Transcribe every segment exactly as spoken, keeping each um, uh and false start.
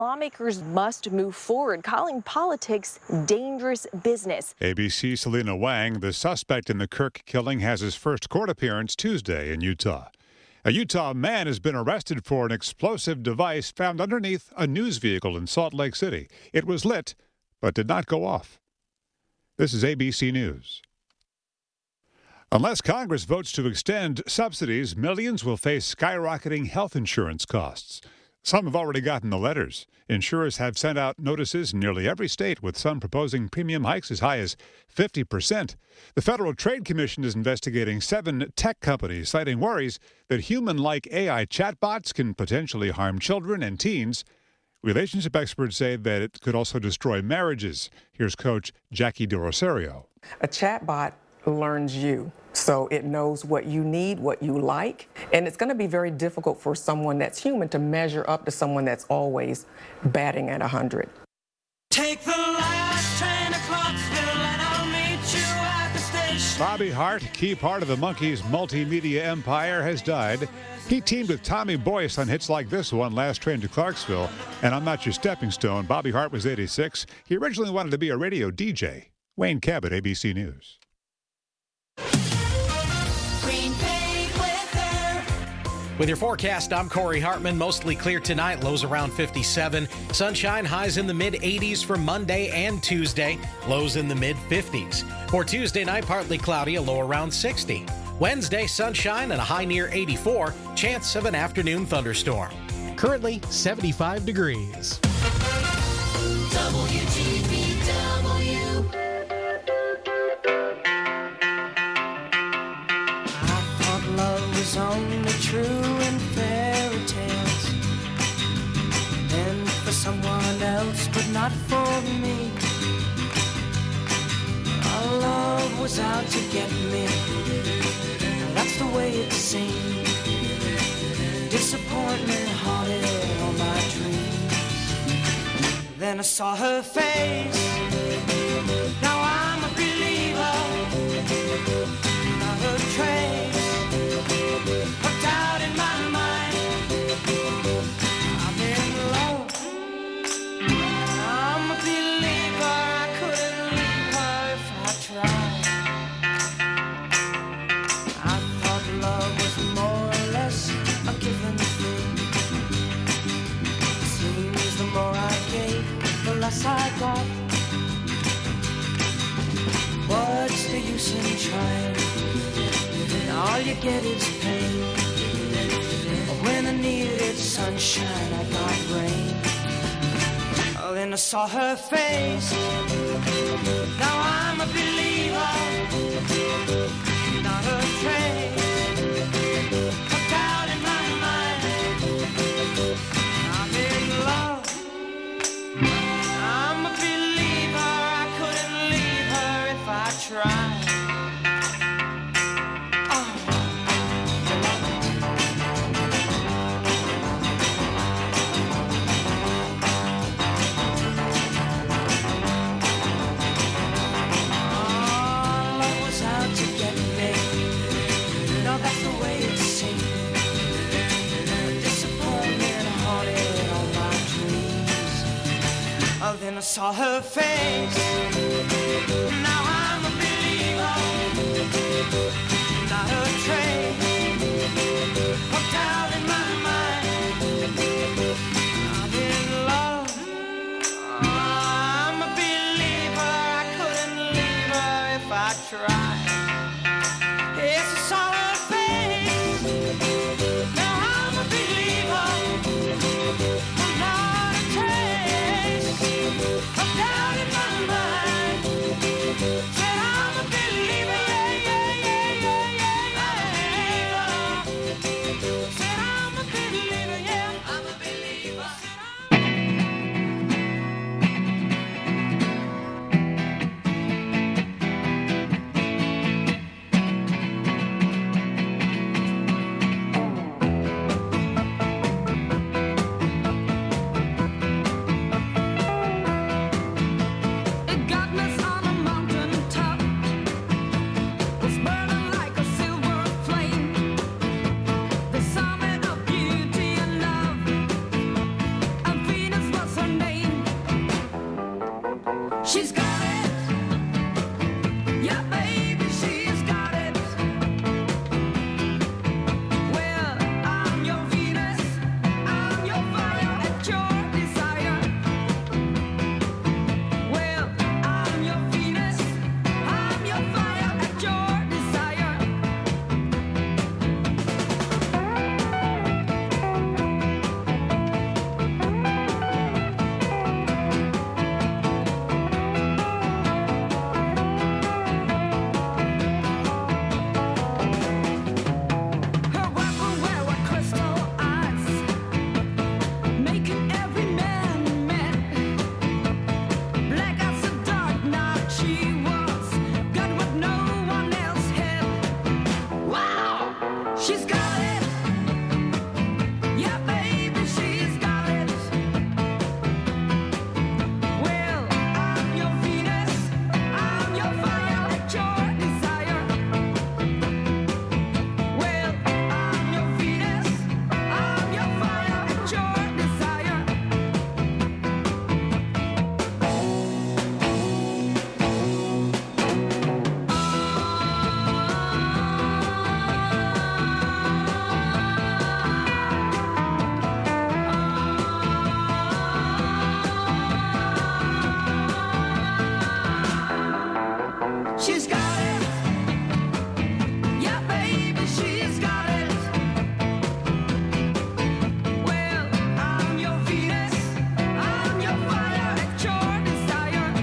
Lawmakers must move forward, calling politics dangerous business. A B C's Selena Wang, the suspect in the Kirk killing, has his first court appearance Tuesday in Utah. A Utah man has been arrested for an explosive device found underneath a news vehicle in Salt Lake City. It was lit, but did not go off. This is A B C News. Unless Congress votes to extend subsidies, millions will face skyrocketing health insurance costs. Some have already gotten the letters. Insurers have sent out notices in nearly every state, with some proposing premium hikes as high as fifty percent. The Federal Trade Commission is investigating seven tech companies, citing worries that human-like A I chatbots can potentially harm children and teens. Relationship experts say that it could also destroy marriages. Here's Coach Jackie DeRosario. A chatbot learns you. So it knows what you need, what you like, and it's going to be very difficult for someone that's human to measure up to someone that's always batting at one hundred. Take the last train to Clarksville and I'll meet you at the station. Bobby Hart, key part of the Monkees' multimedia empire, has died. He teamed with Tommy Boyce on hits like this one, Last Train to Clarksville, and I'm Not Your Stepping Stone. Bobby Hart was eighty-six. He originally wanted to be a radio D J. Wayne Cabot, A B C News. With your forecast, I'm Corey Hartman. Mostly clear tonight, lows around fifty-seven. Sunshine, highs in the mid eighties for Monday and Tuesday, lows in the mid fifties. For Tuesday night, partly cloudy, a low around sixty. Wednesday, sunshine and a high near eighty-four, chance of an afternoon thunderstorm. Currently seventy-five degrees. W G B W. I thought love was only true in fairy tales, and for someone else, but not for me. Our love was out to get me. That's the way it seemed. Disappointment haunted all my dreams. Then I saw her face. Now I'm a believer. Not a trace of doubt in my mind. I'm in love. I'm a believer. I couldn't leave her if I tried. Love was more or less a given thing. Seems the more I gave, the less I got. What's the use in trying? All you get is pain. When I needed sunshine, I got rain. Oh, then I saw her face. Now I'm a believer. Not a trace. Then I saw her face. Now I'm a believer. Not a trace of doubt in my mind. I'm in love. I'm a believer. I couldn't leave her if I tried. Yes, I saw her face. Now I'm a believer. I'm not a trace of doubt in my mind. Said I'm a believer, yeah, yeah, yeah, yeah, yeah, She's got it. Yeah, baby, she's got it. Well, I'm your Venus. I'm your fire at your desire. Well, I'm your Venus. I'm your fire at your desire. Her weapon wear were crystal eyes, making every man mad. Black as a dark night she was, got what no one else had. Wow, she's got it. Yeah, baby, she's got it. Well, I'm your Venus. I'm your fire at your desire. Well, I'm your Venus. I'm your fire at your desire. She's got it. Yeah, baby, she's got it. Well, I'm your Venus. I'm your fire at your desire.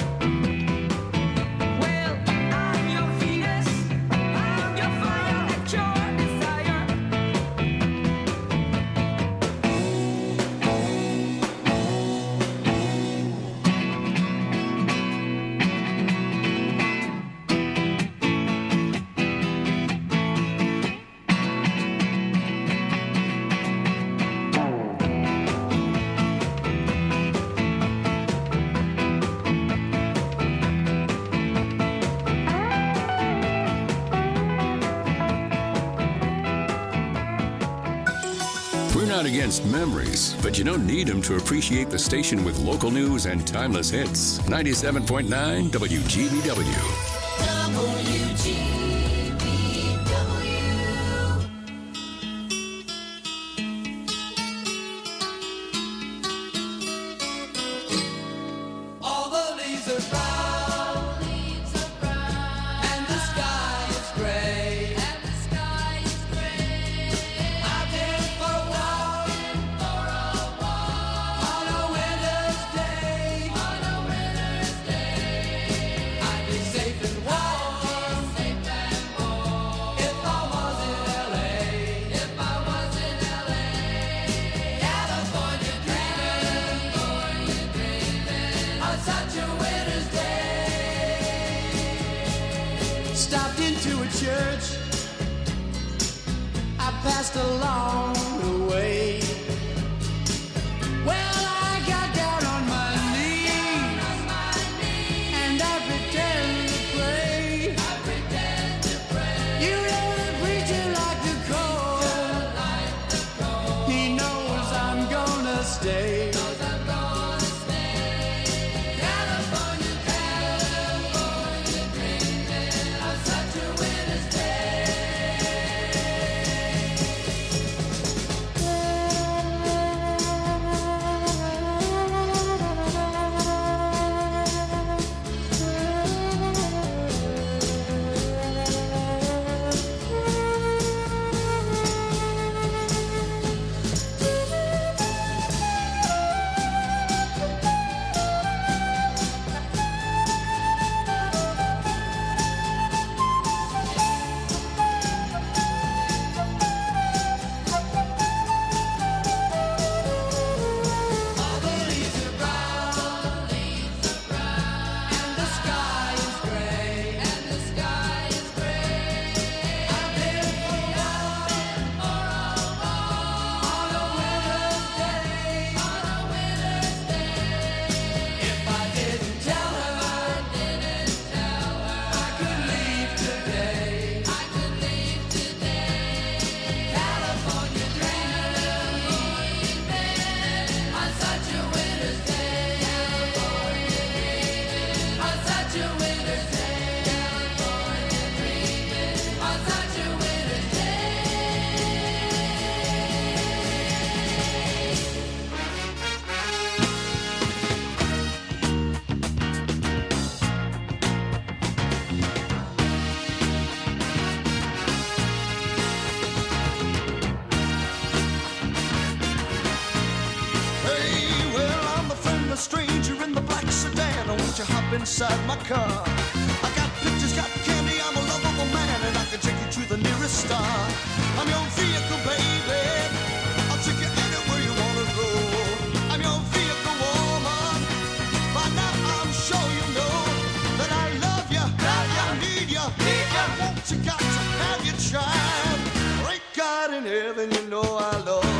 Well, I'm your Venus. I'm your fire at your desire. We're not against memories, but you don't need them to appreciate the station with local news and timeless hits. ninety-seven point nine W G B W. W G B W. All the leaves are brown, and the sky is gray. I've been for a walk on a winter's day. I'd be safe and warm if I was in L A. If I was in L A, California dreaming on such a winter's day. Stopped into a church. I passed along the way. Well, I got down on my knees and I pretend to pray. You know the preacher like the cold. He knows I'm gonna stay. California, California dreaming on such a winter's day. friendly stranger in the black sedan. Won't you hop inside my car? I got pictures, got candy, I'm a lovable man, and I can take you to the nearest star. I'm your vehicle, baby. I'll take you anywhere you wanna go. I'm your vehicle, woman. By now I'm sure you know that I love you, that I need you, need you. I want you, got to have your child. Great God in heaven, you know I love you.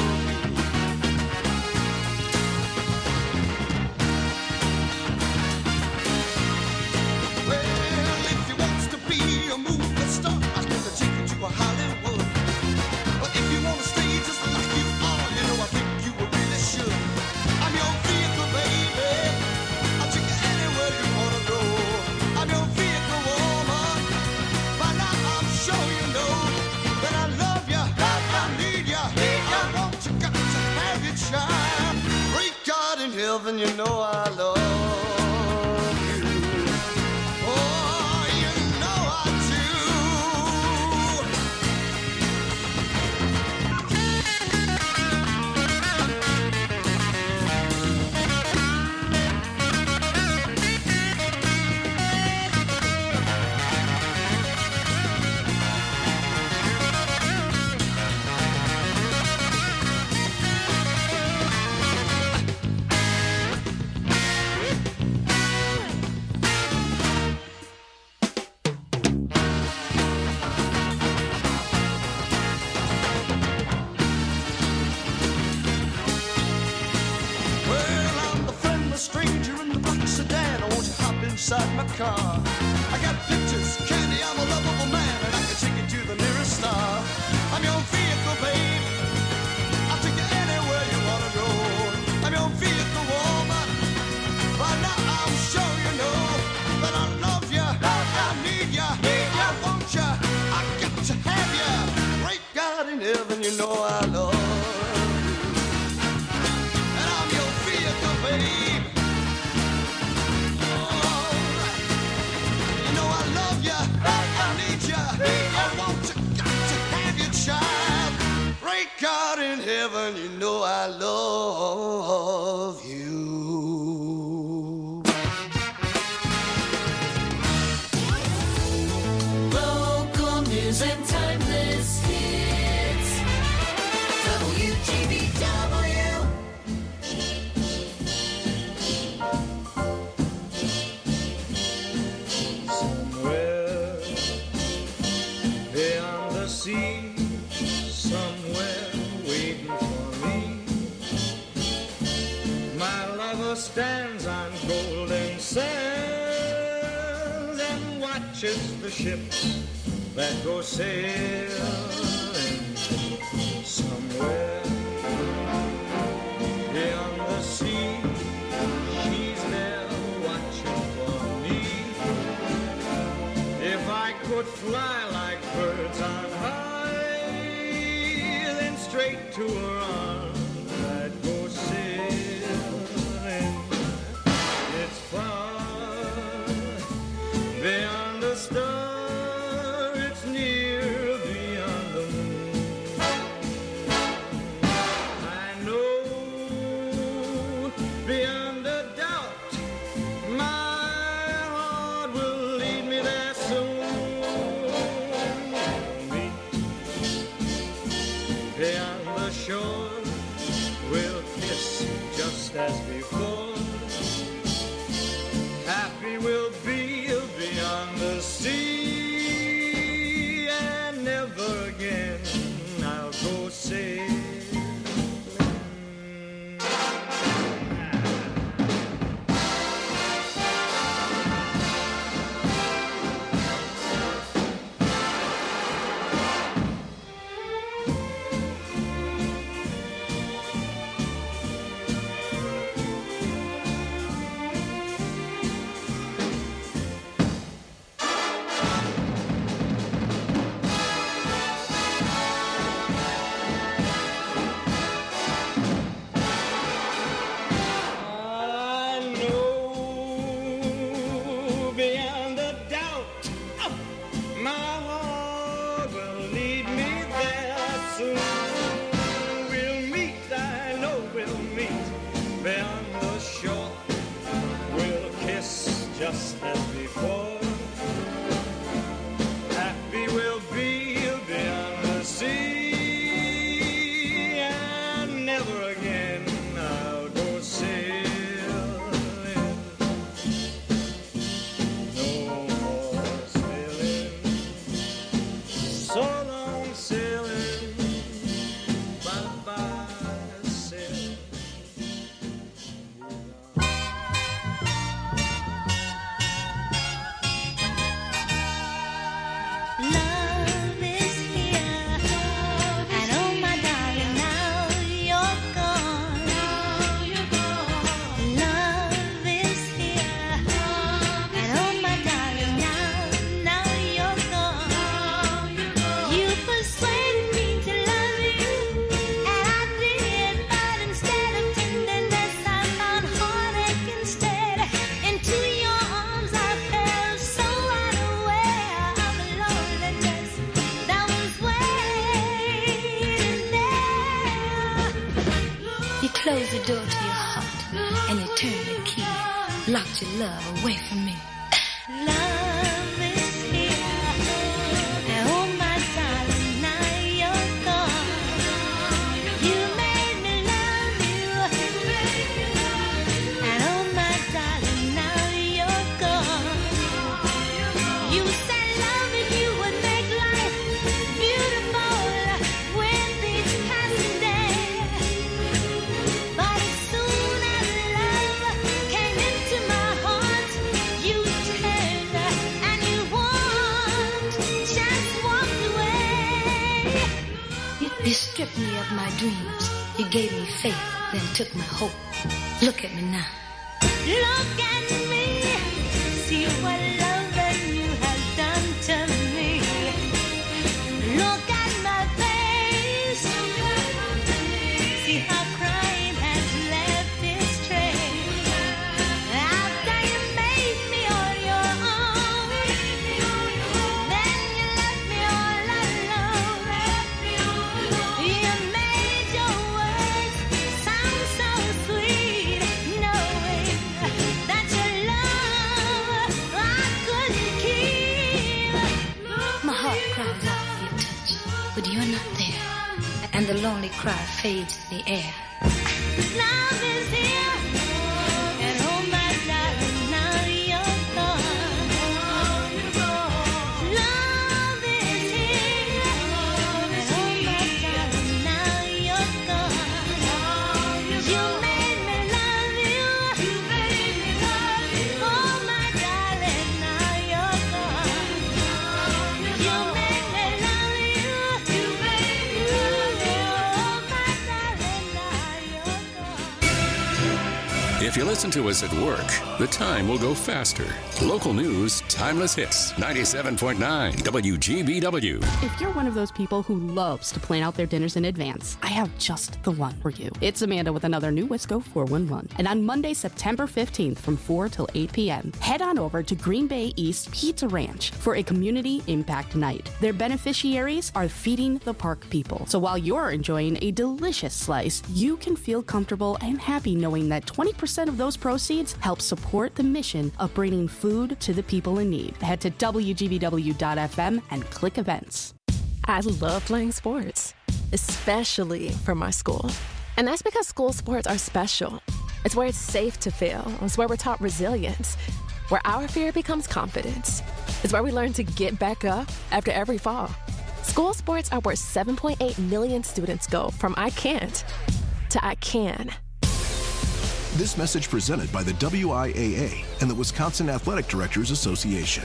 Well, if you want to be a movie star, I can take you to a Hollywood. But if you want to stay just like you are, you know I think you really should. I'm your vehicle, baby. I'll take you anywhere you want to go. I'm your vehicle, woman. By now I'm sure you know that I love you, that I need you, need you. I want you, got to have your child. Great God in heaven, you know I love you. Oh, you know I do. Well, I'm the friendly stranger in the black sedan. Won't you hop inside my car? I got pictures, candy, I'm a lovable man, and I can take you to the nearest star. I'm your vehicle, babe. I'll take you anywhere you wanna go. I'm your vehicle, woman. By now I'm sure you know that I love you, that I need you, need you. I want you, I got to have you. Great God in heaven, you know I love you. And I'm your vehicle, babe. Alright. You know I love you, I need you, I want you, got to have your child. Great God in heaven, you know I love you. Local news and timeless hits. W G B W. Somewhere beyond the sea, somewhere waiting for me, my lover stands on golden sands and watches the ships that go sailing. Somewhere beyond the sea, she's there watching for me. If I could fly like birds on high, then straight to her arms I'd go sailing. It's far beyond the star, it's near beyond the moon. I know beyond a doubt my heart will lead me there soon. Meet beyond the shore, we'll kiss just as before. Happy we'll be beyond the sea, and never again I'll go sailing. locked your love away from me. Love is here. And oh my darling, now you're gone. You made me love you. And oh my darling, now you're gone. You said loving you would make life beautiful with each passing day. But as soon as love came into my heart, you turned and you walked, just walked away. You, you stripped me of my dreams. You gave me faith, then took my hope. Look at me now. Look at me, see what loving you has done to me. Look at my face, see how crying has left its trace. After you made me on your own, then you left me all alone. You made your words sound so sweet, knowing that your love I couldn't keep. My heart cries out for your touch, but you're not there. And the lonely cry fades in the air. Love is here, and oh my darling, now you're gone. Love is here, and oh my darling, now you're gone. You made me love you. Oh my darling, now you're gone. You made me love you. Oh my darling, now you're gone. If you listen to us at work, the time will go faster. Local news, timeless hits, ninety-seven point nine W G B W. If you're one of those people who loves to plan out their dinners in advance, I have just the one for you. It's Amanda with another new Wisco four one one. And on Monday, September fifteenth from four till eight p.m., head on over to Green Bay East Pizza Ranch for a community impact night. Their beneficiaries are Feeding the Park people. So while you're enjoying a delicious slice, you can feel comfortable and happy knowing that twenty percent of those proceeds help support the mission of bringing food to the people in need. Head to W G B W dot F M and click events. I love playing sports, especially for my school. And that's because school sports are special. It's where it's safe to fail. It's where we're taught resilience, where our fear becomes confidence. It's where we learn to get back up after every fall. School sports are where seven point eight million students go from I can't to I can. This message presented by the W I A A and the Wisconsin Athletic Directors Association.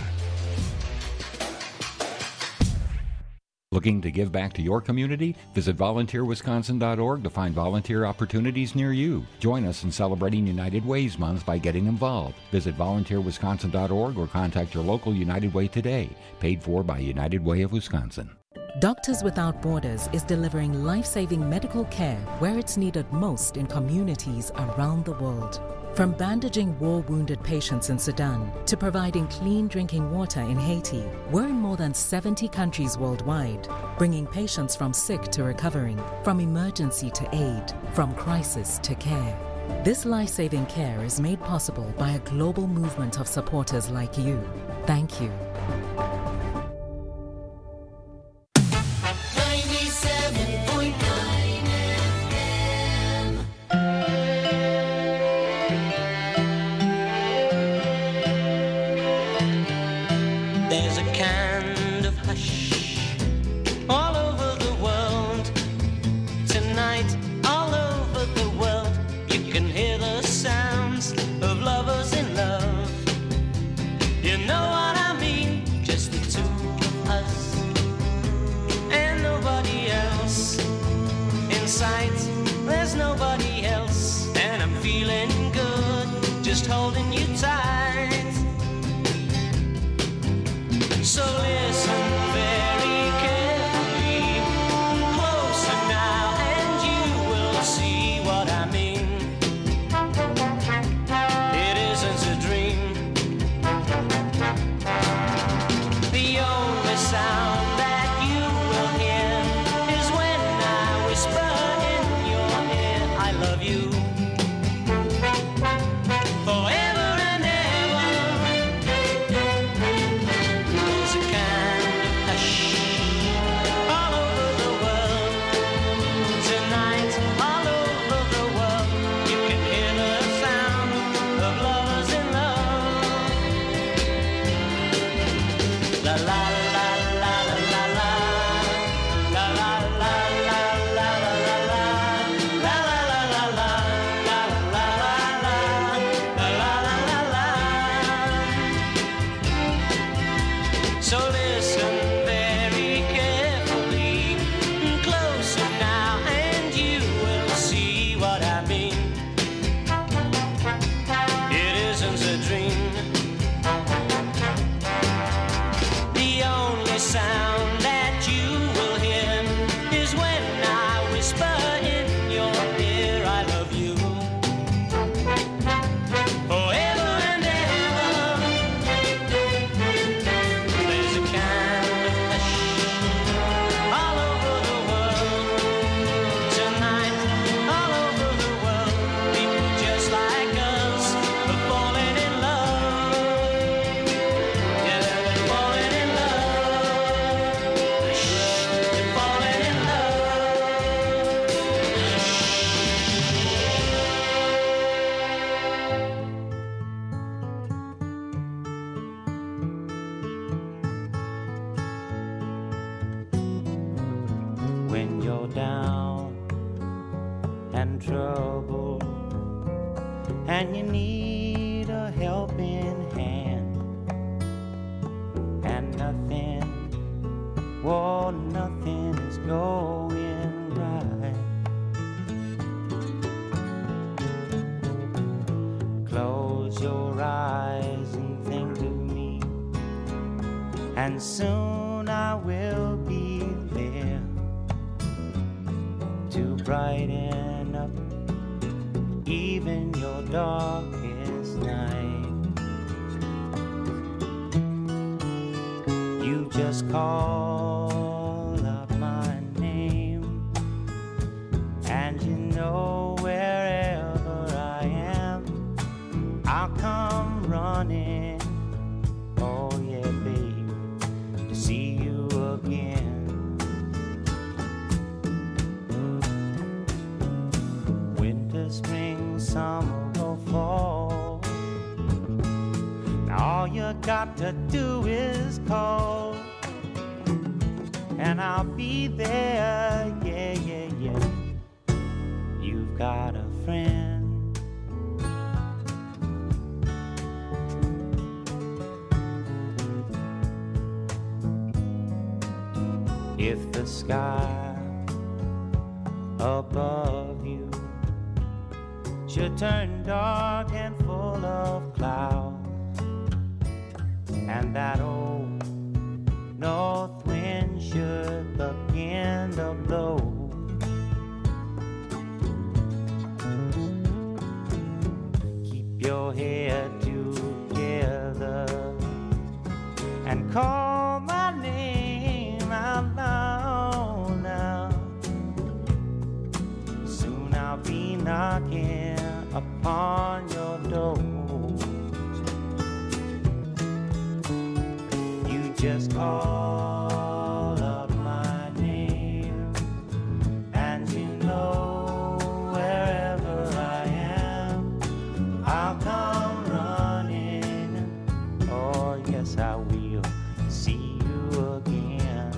Looking to give back to your community? Visit volunteer wisconsin dot org to find volunteer opportunities near you. Join us in celebrating United Way's Month by getting involved. Visit volunteer wisconsin dot org or contact your local United Way today. Paid for by United Way of Wisconsin. Doctors Without Borders is delivering life-saving medical care where it's needed most in communities around the world. From bandaging war-wounded patients in Sudan to providing clean drinking water in Haiti, we're in more than seventy countries worldwide, bringing patients from sick to recovering, from emergency to aid, from crisis to care. This life-saving care is made possible by a global movement of supporters like you. Thank you. There's a kind of hush all over the world. Tonight, all over the world, you can hear the sounds of lovers in love. You know what I mean? Just the two of us and nobody else. In sight, there's nobody else. And I'm feeling good, just holding you tight. So listen very carefully, closer now, and you will see what I mean. It isn't a dream. The only sound that you will hear is when I whisper in your ear, I love you. Forever and trouble and you need a helping hand, and nothing, whoa, nothing is going right. Close your eyes and think of me, and soon I will be there to brighten up even your darkest night. You just call out my name, and you know wherever I am, I'll come running. Oh yeah, babe, to see you again. Winter, spring, summer or fall, now all you got to do is call, and I'll be there, yeah, yeah, yeah. You've got a friend. If the sky above you should turn dark and full of clouds, and that old north wind should begin to blow, keep your head together and call my name out loud now. Soon I'll be knocking upon your door. You just call out my name, and you know wherever I am, I'll come running. Oh yes, I will see you again.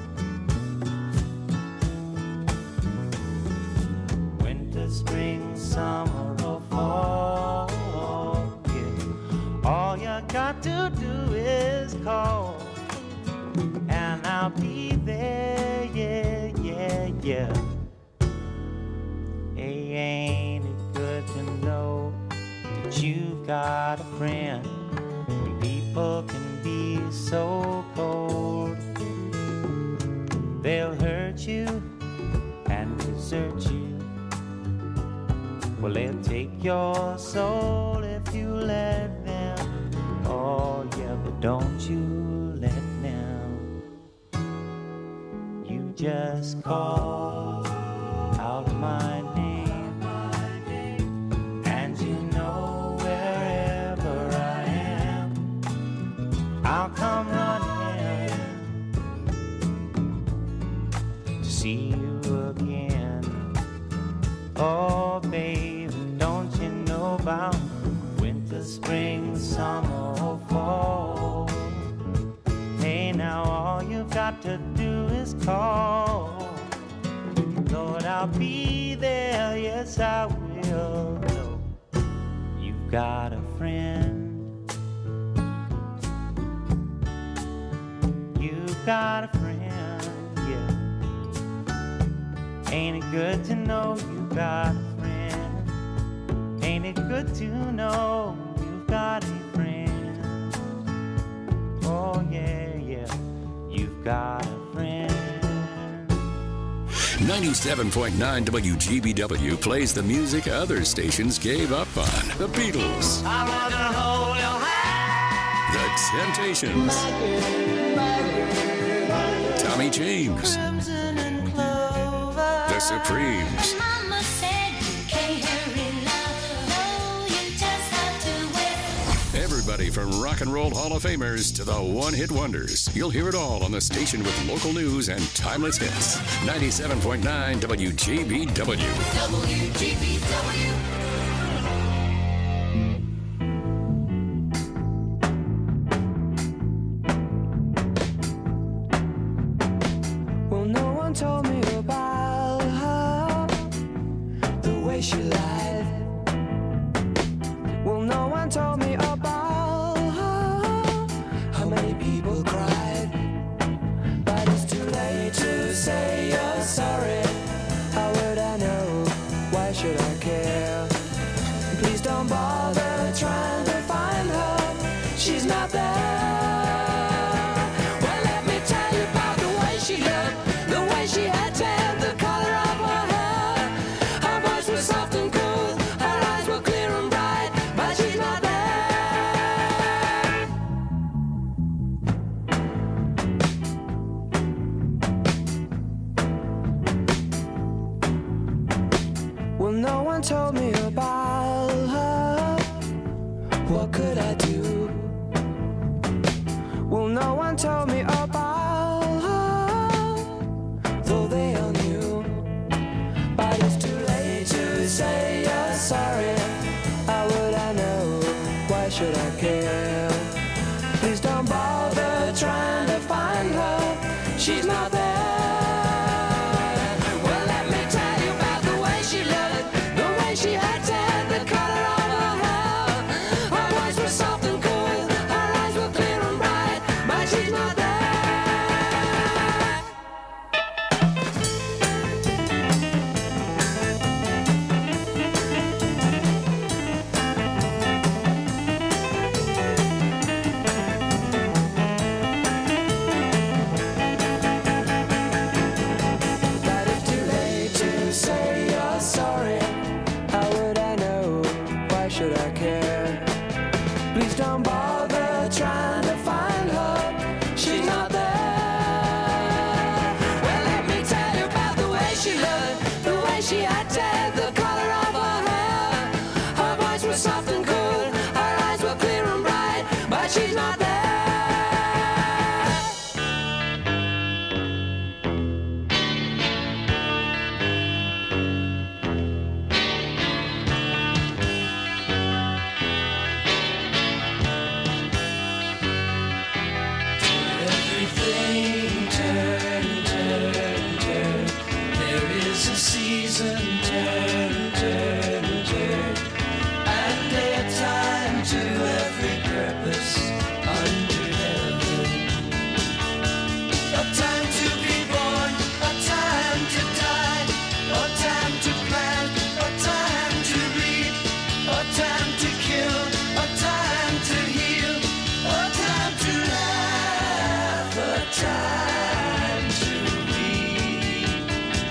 Winter, spring, summer or fall, yeah. All you got to do is call, and I'll be there, yeah, yeah, yeah. Hey, ain't it good to know that you've got a friend? When people can be so cold, they'll hurt you and desert you. Well, they'll take your soul if you let them. Oh yeah, but don't you let them. You just call out my name, and you know wherever I am, I'll come running to see you again. Oh baby, don't you know about winter, spring, summer or fall? Hey, now all you've got to do is call. Lord, I'll be there, yes I will. No, you've got a friend. You've got a friend, yeah. Ain't it good to know you've got a friend? Ain't it good to know you've got a friend? Oh yeah, yeah, you've got a friend. ninety-seven point nine W G B W plays the music other stations gave up on. The Beatles, I'm not gonna hold your hand. The Temptations, My girl, my girl. Tommy James, Crimson and clover. The Supremes, Mama said you can't hurry love, no, you just have to wait. everybody from Rock and Roll Hall of Famers to the one-hit wonders. You'll hear it all on the station with local news and timeless hits. ninety-seven point nine W G B W. W G B W. Well, no one told me about her, the way bother trying to find her. She's not there. Well, let me tell you about the way she looked, the way she had tan, the color of her hair. Her voice was soft and cool, her eyes were clear and bright, but she's not there. Well, no one told me about her. What could I do? Well, no one told me about her, though they all knew. But it's too late to say you're sorry. How would I know? Why should I care? Please don't bother trying to find her. She's not there. Well, let me tell you about the way she looked, the way she had tan, the color of her hair. Her voice was soft and cool, her eyes were clear and bright, but she's not there. But it's too late to say you're sorry. How would I know? Why should I care? Please don't bother trying to find her. She's not there. Well, let me tell you about the way she looked, the way she had tan, the color of her hair. Her voice was soft and cool, her eyes were clear and bright, but she's not there. Everything turn, turn, turn. There is a season, turn, turn, turn. And a time to every purpose under heaven. A time to be born, a time to die, a time to plant, a time to reap, a time to kill, a time to heal, a time to laugh, a time to weep.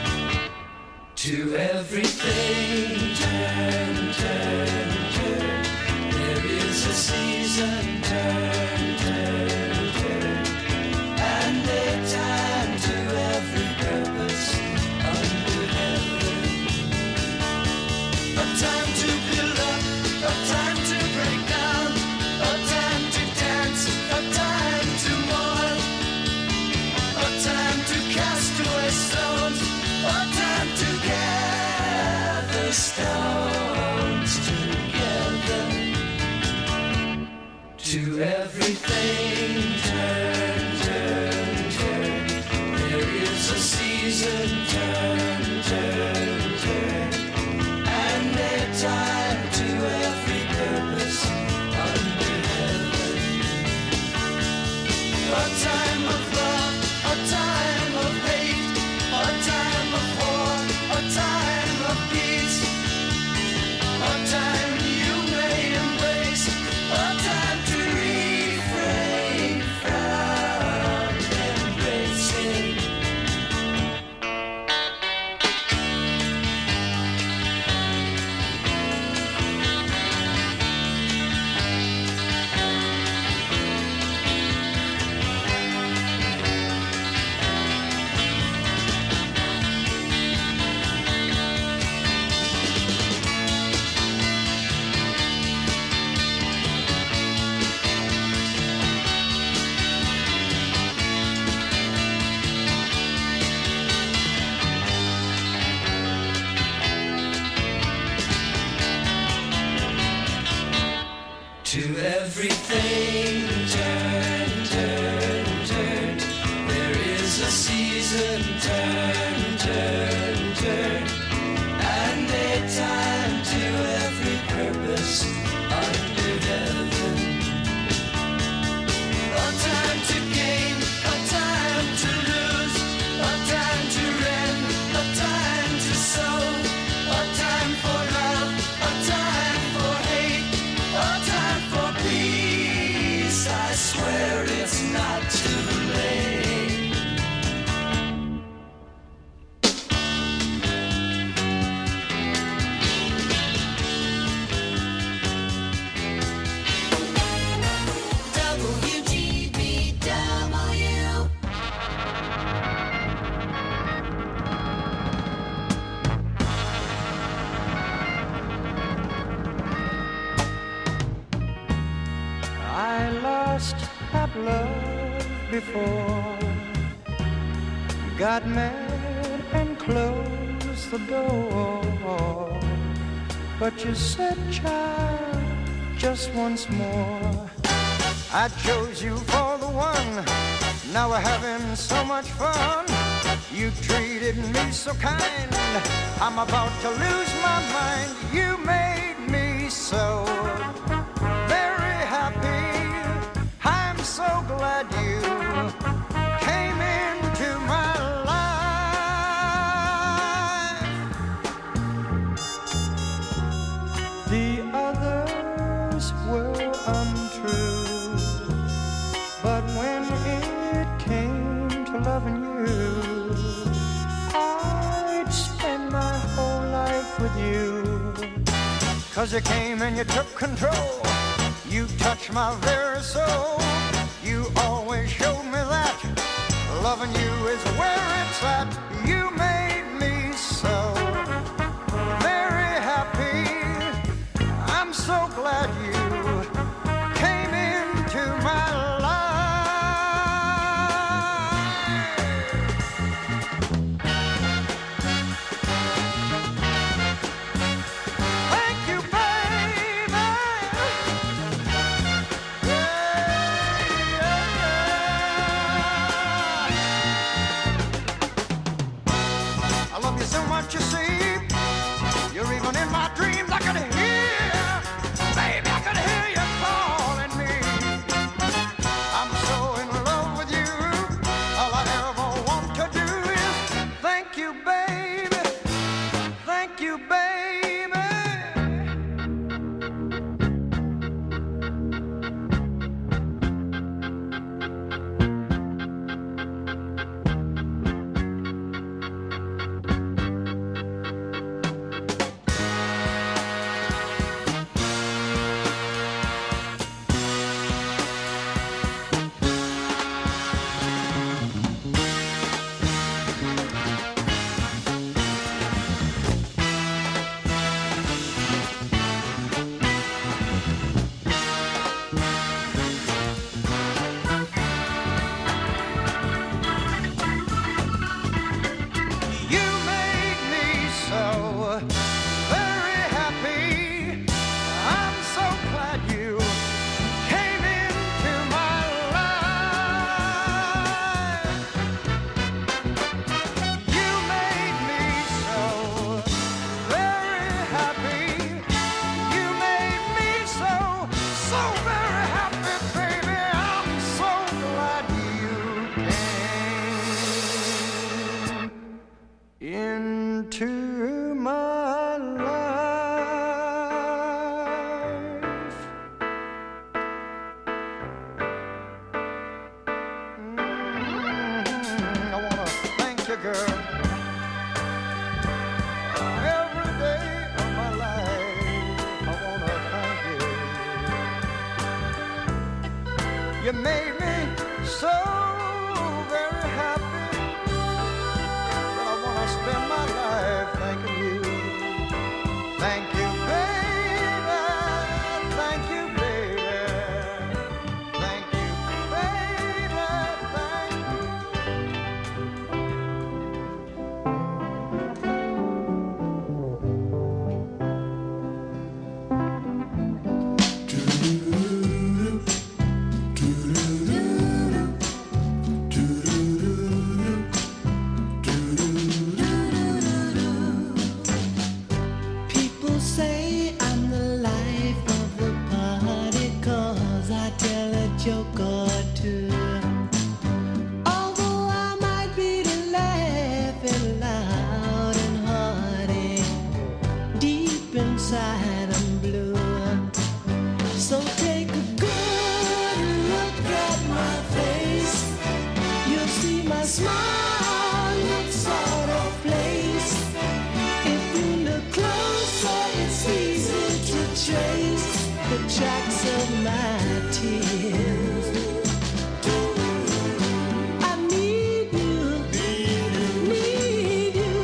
To everything turn, turn, turn. There is a season, turn, turn, turn. And a time to every purpose under heaven. A time to build up, a time to break down, a time to dance, a time to mourn, a time to cast away stones, a time to gather stones together. To everything turn, turn, turn. There is a season, turn, turn, turn. And a time to every purpose under heaven. A time of love, a time of hate, a time of war, a time of peace, a time you may embrace, a time to refrain from embracing. To everything turn, turn, turn. There is a season, turn, turn, turn. And a time to every purpose under heaven. A time to gain, a time to lose, a time to rend, a time to sow, a time for love, a time for hate, before. You got mad and closed the door. But you said, child, just once more. I chose you for the one. Now we're having so much fun. You treated me so kind. I'm about to lose my mind. You made me so very happy. I'm so glad you came into my life. The others were untrue, but when it came to loving you, I'd spend my whole life with you. 'Cause you came and you took control. You touched my very soul. You always showed me that loving you is where it's at. You made me so very happy. I'm so glad you came into my life. Thank you, baby. I love you so much, you see. You're even in my dreams. I could hear, baby, I could hear you calling me. I'm so in love with you. All I ever want to do is thank you, baby. Thank you, baby. You made me so very happy. I'm so glad you came into my life. You made me so very happy. You made me so, so very happy, baby. I'm so glad you came into my life. Mm, I wanna thank you, girl, every day of my life. I wanna thank you. You made me so very happy that I wanna spend my life thanking you. Thank you, baby. Thank you, baby. Thank you, baby. Thank you. People say I'm the life of the party 'cause I tell a joke or two. Although I might be laughing loud and hearty, deep inside I'm blue. So take a good look at my face. You'll see my smile looks sort of place. If you look closer, it's easy to trace the tracks of my tears. I need you, need you.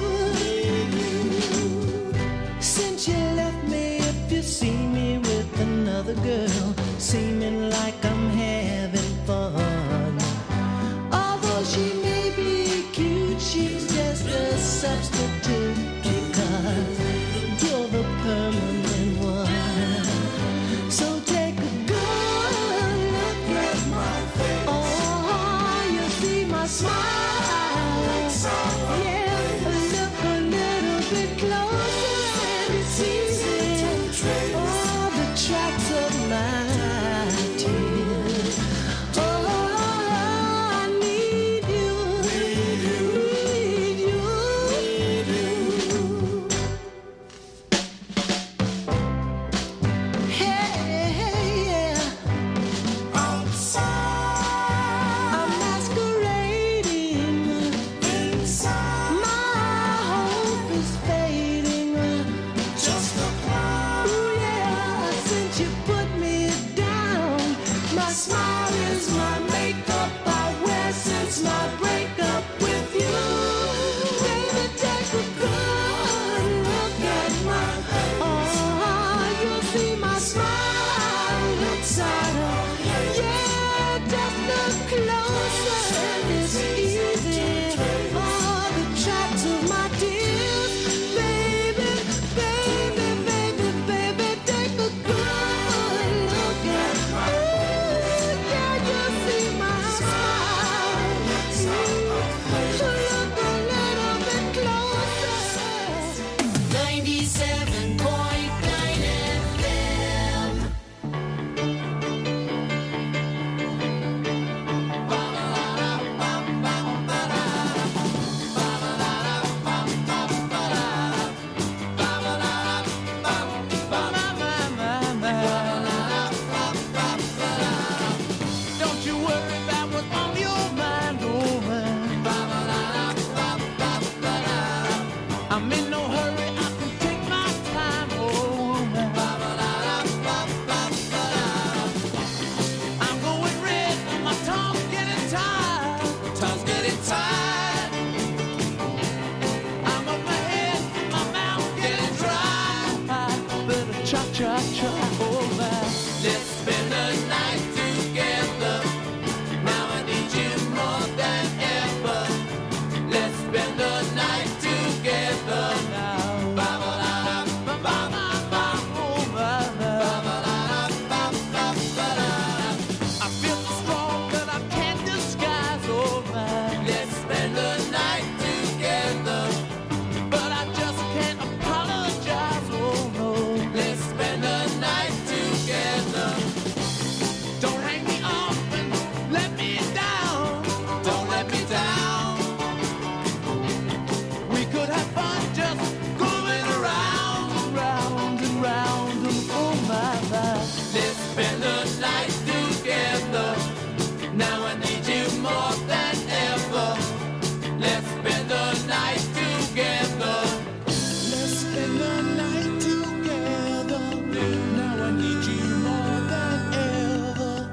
Since you left me, if you see me with another girl, seeming like I'm having fun, my tears. Oh, I need you, need you, need you. Hey, hey, yeah. Outside, I'm masquerading inside. My hope is fading. Just a cloud. Ooh, yeah. Since you put me down, my smile is my makeup I wear since my breakup with you. Baby, take a good look at my. Oh, you'll see my smile inside of. Yeah, just look closer and it's easy. Oh, the tracks of my tears. Baby, baby, baby, baby, take a good look at my. Ooh, yeah, you'll see my smile. Ooh, look a little bit closer. ninety-seven point nine F M. Don't you worry about what's on your mind, oh man. I'm in no hurry, I can take my time, oh man. I'm going red and my tongue's getting tired. Tongue's getting tired. I'm up my head, my mouth getting dry. Better cha cha cha, oh man. Let's spend the night together. Now I need you more than ever. Let's spend the night together now. Ba ba da ba ba ba ba, oh ba ba ba ba ba ba da. I feel so strong that I can't disguise, oh man. Let's spend the night together, but I just can't apologize, oh no. Let's spend the night together. Don't hang me up and let me down. Don't let me down. We could have fun just going around, round and round and oh my my. Let's spend the night together. Now I need you more than ever. Let's spend the night together. Let's spend the night together. Now I need you more than ever.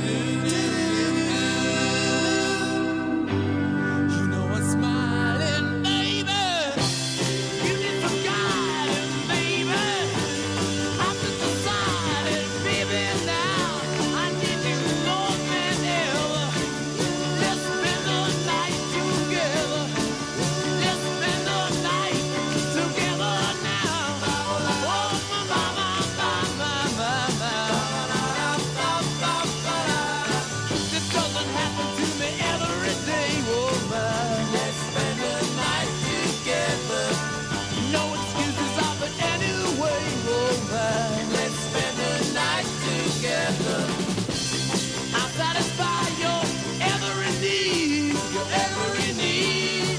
You know I'm smiling, baby. You need some guidance, baby. I've just decided, baby, now I need you more than ever. Let's spend the night together. Let's spend the night together now. Oh, my, my, my, my, my, my. This doesn't happen to me every day, oh man. Let's spend the night together. No excuses of it anyway, oh man. Let's spend the night together. I'll satisfy your every need, your every need.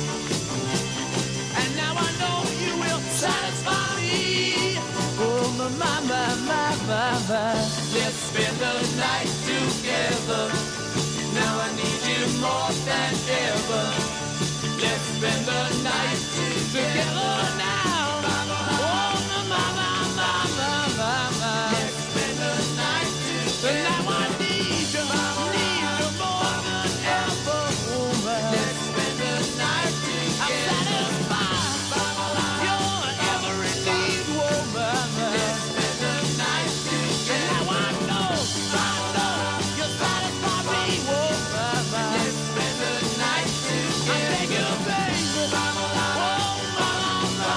And now I know you will satisfy me. Oh my, my, my, my, my, my. Let's spend the night together. Now I need you more than ever. Let's spend the night together now. Oh my, my, my, my, my, my, my. Let's spend the night together. Now I need you, need you more than ever. Oh man. Let's spend the night together. I'm satisfied your every need, oh man. Let's spend the night together. And now I know, I know you satisfy me, oh man. Let's spend the night together. I beg you, baby. Oh, my, my,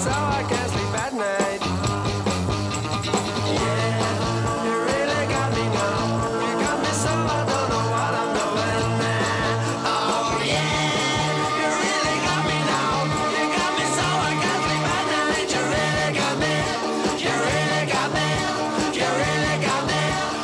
so I can't sleep at night. Yeah, you really got me now. You got me so I don't know what I'm doing now. Oh yeah, you really got me now. You got me so I can't sleep at night. You really got me. You really got me. You really got me.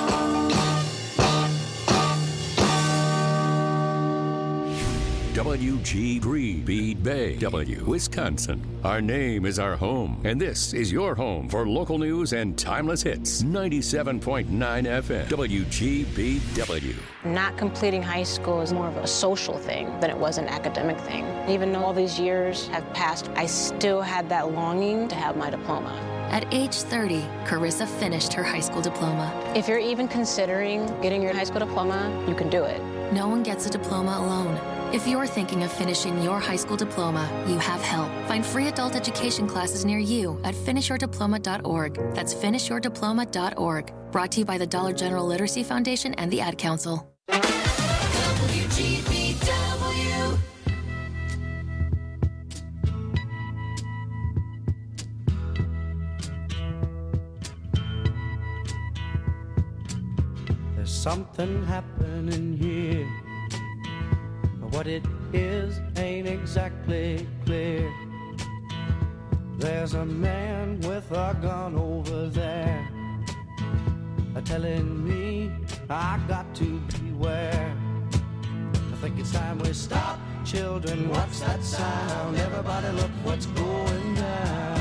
W G three Bay, W, Wisconsin. Our name is our home, and this is your home for local news and timeless hits. ninety-seven point nine F M, W G B W. Not completing high school is more of a social thing than it was an academic thing. Even though all these years have passed, I still had that longing to have my diploma. At age thirty, Carissa finished her high school diploma. If you're even considering getting your high school diploma, you can do it. No one gets a diploma alone. If you're thinking of finishing your high school diploma, you have help. Find free adult education classes near you at finish your diploma dot org. That's finish your diploma dot org. Brought to you by the Dollar General Literacy Foundation and the Ad Council. W G B W. There's something happening here. What it is ain't exactly clear. There's a man with a gun over there, telling me I got to beware. I think it's time we stop. Children, what's that sound? Everybody look what's going down.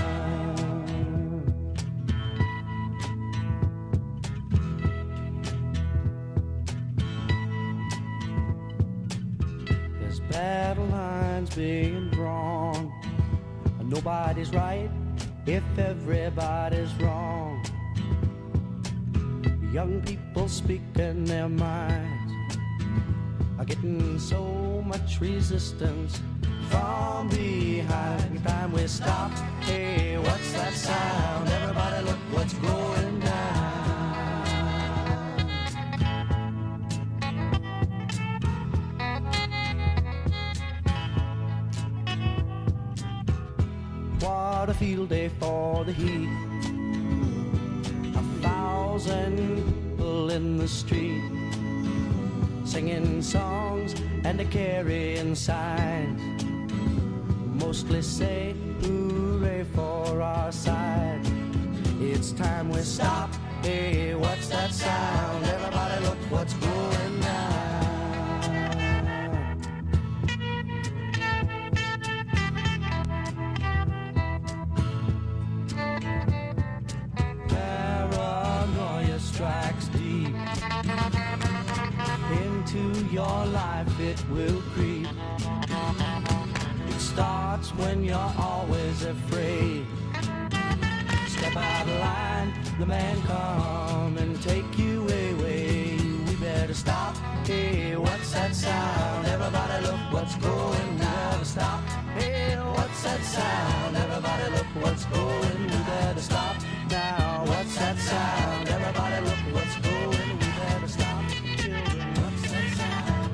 Battle lines being drawn. Nobody's right if everybody's wrong. Young people speaking their minds are getting so much resistance from behind. Time we stop. Hey, what's that sound? Everybody look what's going down. What a field day for the heat. A thousand people in the street, singing songs and a carrying signs. Mostly say hooray for our side. It's time we stop. Hey, what's that sound? Everybody look what's going down. Strikes deep into your life, it will creep. It starts when you're always afraid. Step out of line, the man come and take you away. We better stop. Hey, what's that sound? Everybody look what's going down. We better stop. Hey, what's that sound? Everybody look what's going. We better stop now. What's that sound? Everybody look what's going. We better stop. Children, what's that sound?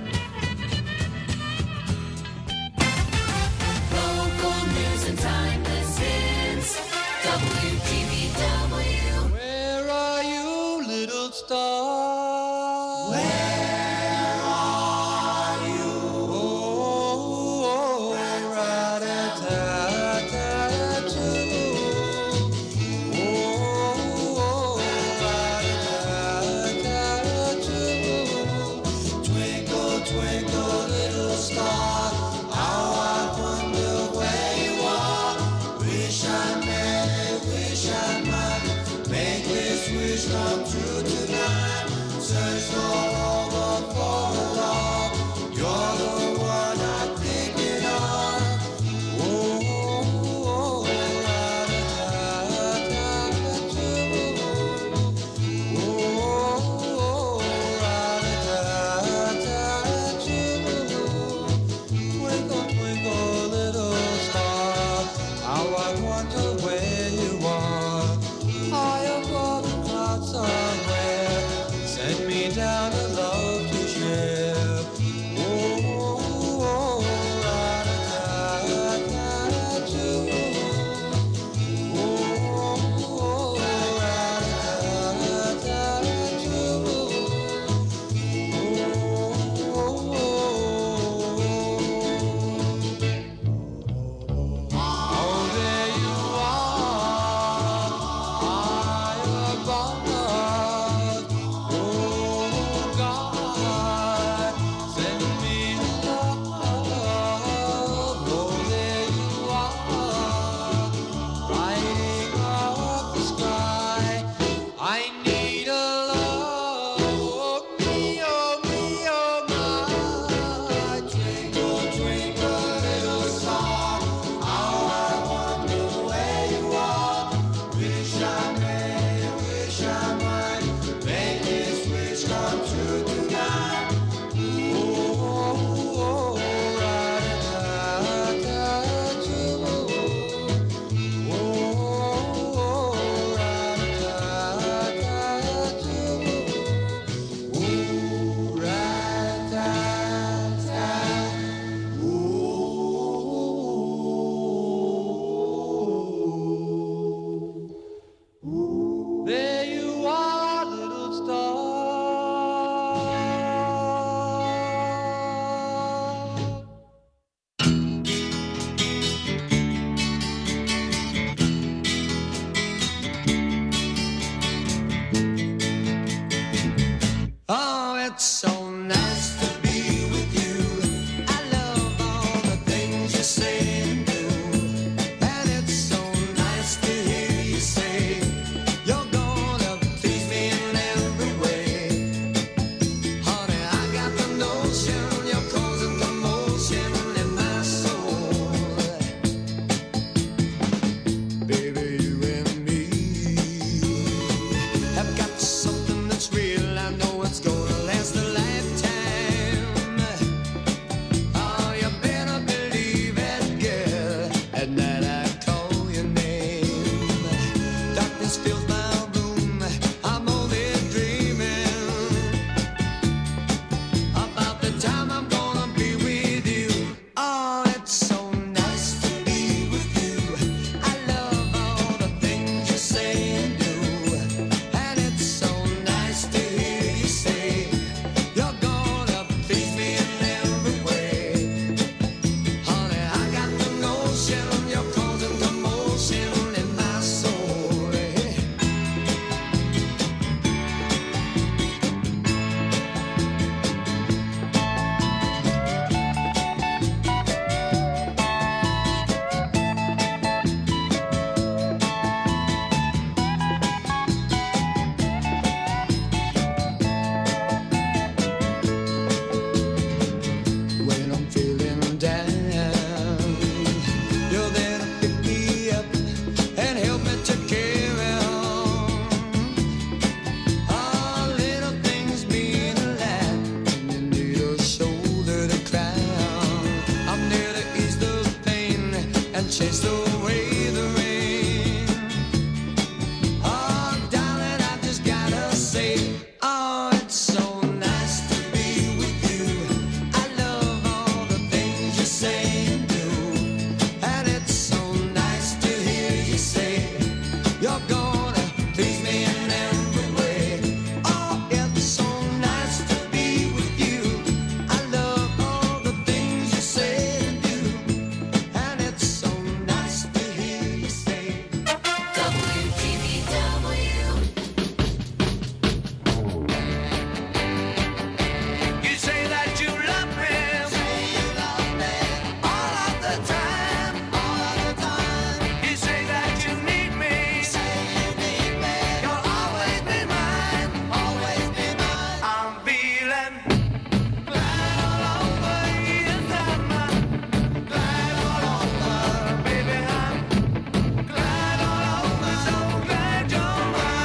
Local news and timeless hits. W G B W. Where are you, little star? Where are you? Oh, oh, and chased away the rain. Oh, darling, I just gotta say, oh, it's so nice to be with you. I love all the things you say and do, and it's so nice to hear you say you're gonna please me in every way. Oh, it's so nice to be with you. I love all the things you say and do, and it's so nice to hear you say W G B W. You say that you love me, say you love me all of the time, all of the time. You say that you need me, say you need me. You'll always be mine, always be mine. I'm feeling glad all over, yes I'm glad all over, baby. I'm glad all over, so glad you're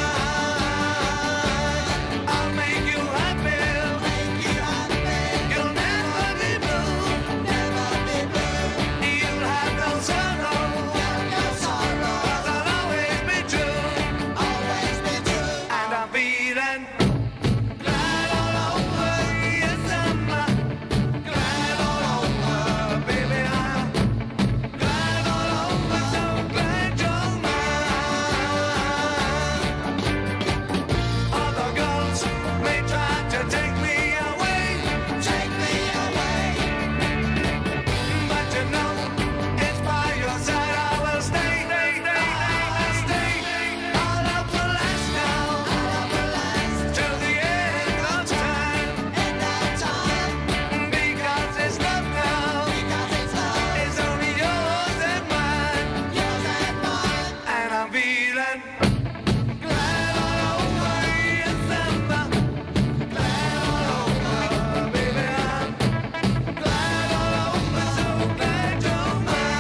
mine. I'll make you happy, make you happy. You'll never be blue, never be blue. You'll have no sorrow, no sorrow. 'Cause I'll always be true, always be true. And I'm feeling glad all over, yes I'm glad all over, baby. I'm glad all over, so glad you're mine. Other girls may try to take me away, take me away, but you know it's by your side I will stay, stay, stay, stay. Our love will last now, our love will last till the end of time, end of time. Because it's love now, because it's love. It's only yours and mine, yours and mine. And I'm feeling glad all over, yes I'm glad all over, baby. I'm glad all over, so glad you're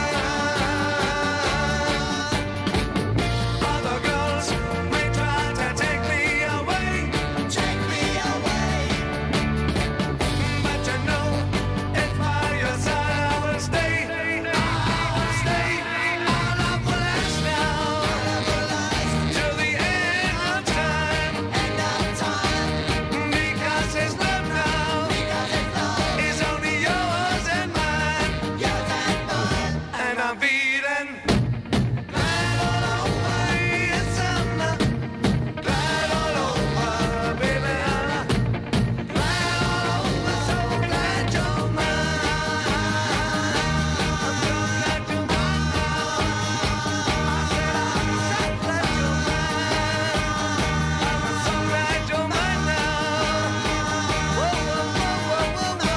mine. Other girls may try to take me away, take me away, but you know it's by your side I will stay, I will stay. Our love will last now, our love will last till the end of time, end of time. Because it's love now, because it's love. It's only yours and mine, yours and mine. And I'm feeling glad all over, yes I'm glad all over, baby. I'm glad all over, so glad you're mine. I'm so glad you're mine. I said I'm so glad you're mine. I'm so glad you're mine now. Whoa, whoa, whoa, whoa, whoa,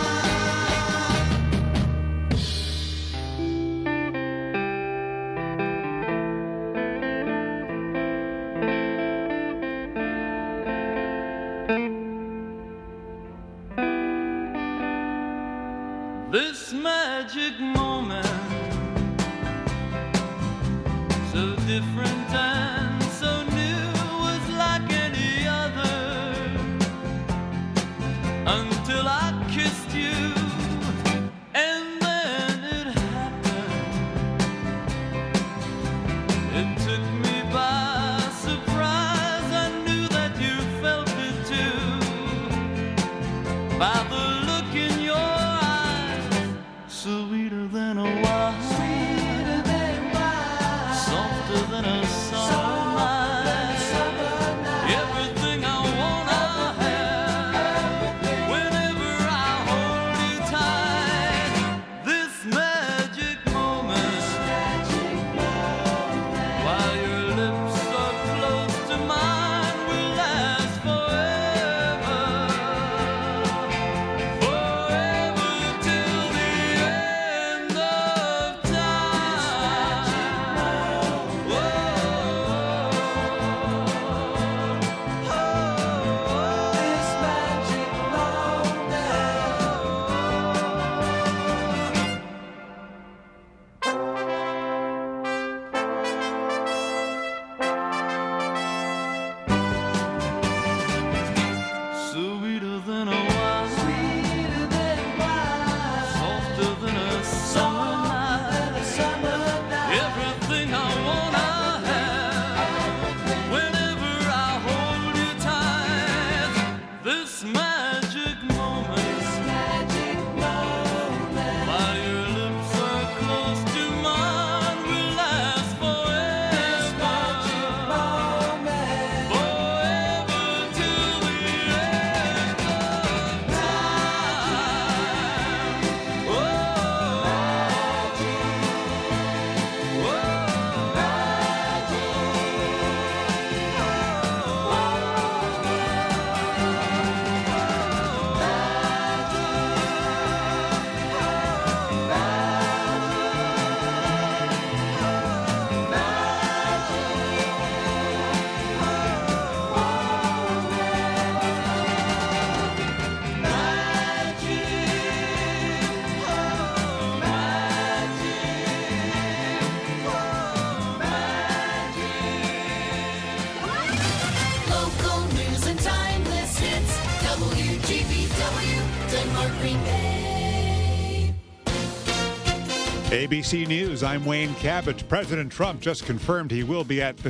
This magic moment, so different and so new, was like any other until I kissed you, and then it happened. It took me by surprise. I knew that you felt it too, by the look in your eyes, sweeter than a wine, softer than a A B C News, I'm Wayne Cabbage. President Trump just confirmed he will be at the